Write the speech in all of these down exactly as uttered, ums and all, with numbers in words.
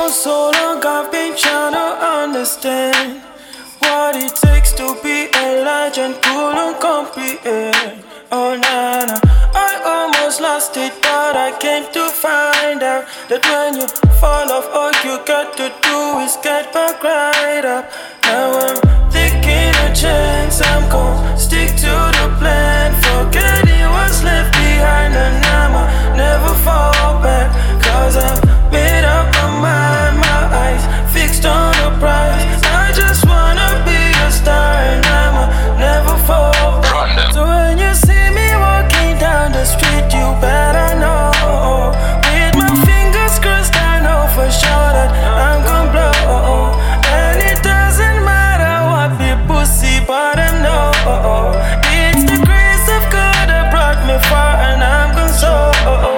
For so long I've been trying to understand what it takes to be a legend, couldn't comprehend. Oh na na, I almost lost it, but I came to find out that when you fall off, all you got to do is get back right up. Now I'm taking a chance, I'm gon' stick to the plan, forgetting what's left behind, and I'ma never fall back. Cause I've made up my mind, my eyes fixed on the prize. I just wanna be a star, and I'ma never fall back. So when you see me walking down the street, you better know, with my fingers crossed, I know for sure that I'm gon' blow. And it doesn't matter what people see, but I know it's the grace of God that brought me far, and I'm gon' show.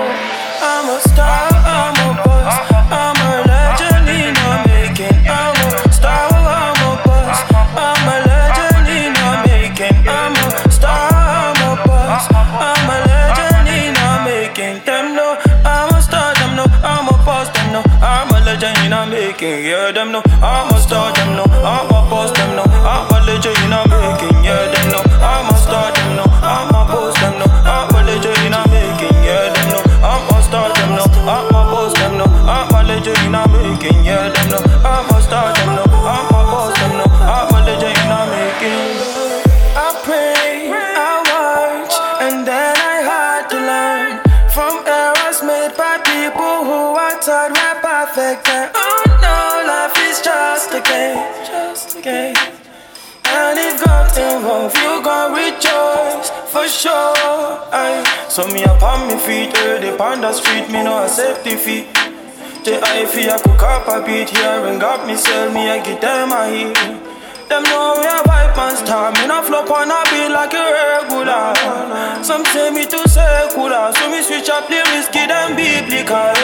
I'm a star, I'm a boss, I'm a legend in the making. I'm a star, I'm a boss, I'm a legend in the making. I'm a star, I'm a boss, I'm a legend in the making. Them know I'm a star, them know I'm a boss, them know I'm a legend in the making. Yeah, them know I'm a star, them know I'm a boss, them know I'm a legend in the making. Yeah, them know I'm a star, them know I'm a boss, them know I'm a legend in the making. Yeah, them know I'm a star, them know I'm a boss, them know I'm a legend in the making. Yeah, them know I'm a star, them know I'm a boss, them know I'm a legend in the making. I pray, I watch, and then I had to learn from errors made by people who I thought were perfect. And oh no, life is just a game, just a game. And if God involved, you gon' rejoice for sure. Aye. So me up on me feet, early on the street, me no accept defeat. The I feel I could cap a beat here and got me sell me, I get them a heat. Them know we a vibe and star, me no flop on a beat like a regular. Some say me too secular, so me switch up the risky than biblical.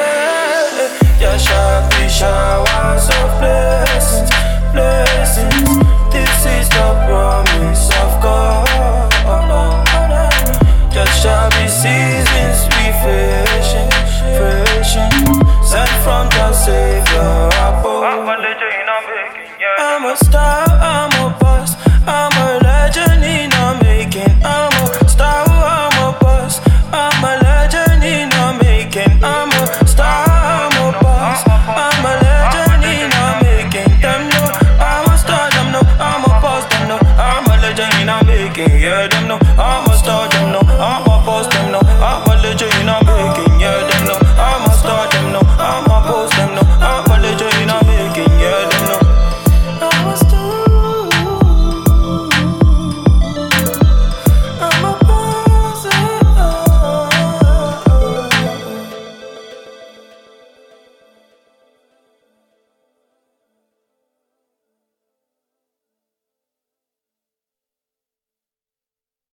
Yeah, sharply showers of blessings, blessings. This is the promise of God. Just shall be seasons refreshing, refreshing, sent from the Savior above. I'm a star, I'm a boss, I'm a legend in the making. I'm a star, I'm a boss, I'm a legend in the making. I'm a star, I'm a boss, I'm a legend in the making. Them know I'm a star, them know I'm a boss, them know I'm a legend in the making. Yeah, them know I'm a